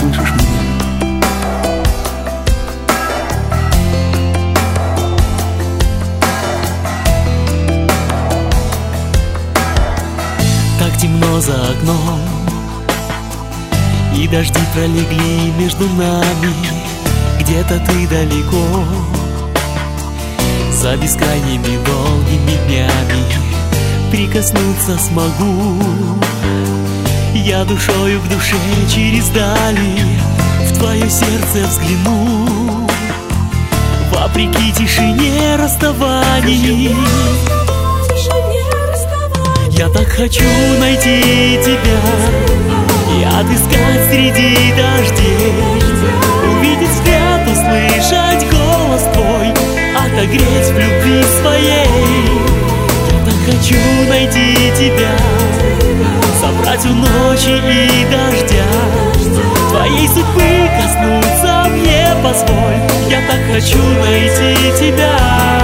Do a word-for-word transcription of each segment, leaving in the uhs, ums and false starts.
слышишь меня? Так темно за окном, и дожди пролегли между нами. Где-то ты далеко, за бескрайними долгими днями. Прикоснуться смогу я душою к душе через дали, в твое сердце взгляну, вопреки тишине расставаний. Я так хочу найти тебя и отыскать среди дождей, увидеть взгляд, услышать голос твой, отогреть в любви своей. Я так хочу найти тебя, собрать у ночи и дождя, твоей судьбы коснуться мне позволь. Я так хочу найти тебя.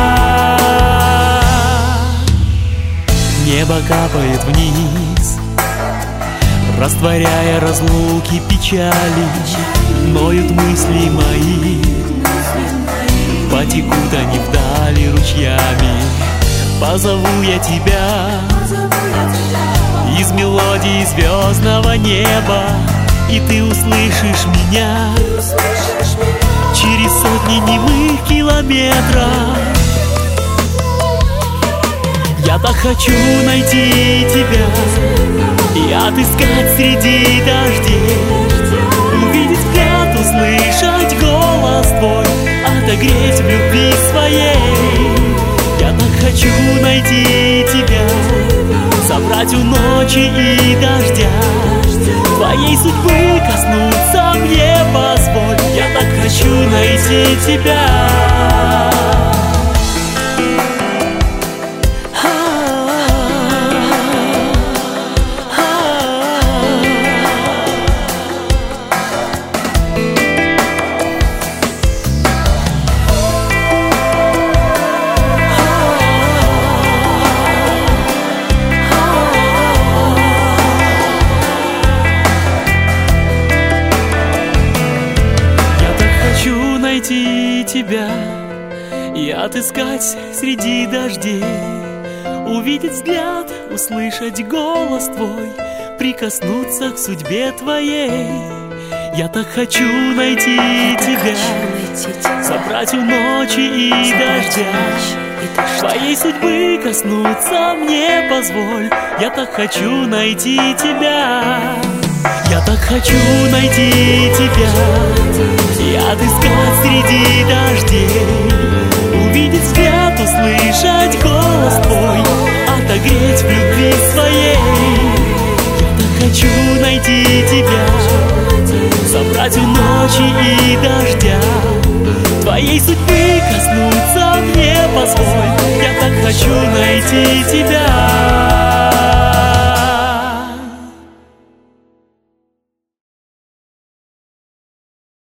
Небо капает вниз, растворяя разлуки, печали. Ноют мысли мои, потекут они вдали ручьями. Позову я тебя из мелодии звездного неба, и ты услышишь меня через сотни немых километров. Я так хочу найти тебя и отыскать среди дождей, увидеть взгляд, услышать голос твой, отогреть в любви своей. Я так хочу найти тебя, собрать у ночи и дождя, твоей судьбы коснуться мне позволь. Я так хочу найти тебя. Найти тебя и отыскать среди дождей, увидеть взгляд, услышать голос твой, прикоснуться к судьбе твоей. Я так хочу найти Я тебя, хочу собрать у ночи и дождя, твоей судьбы коснуться мне позволь. Я так хочу найти тебя. Я так хочу найти тебя и отыскать среди дождей, увидеть взгляд, услышать голос твой, отогреть в любви своей. Я так хочу найти тебя, собрать у ночи и дождя, твоей судьбы коснуться мне позволь. Я так хочу найти тебя.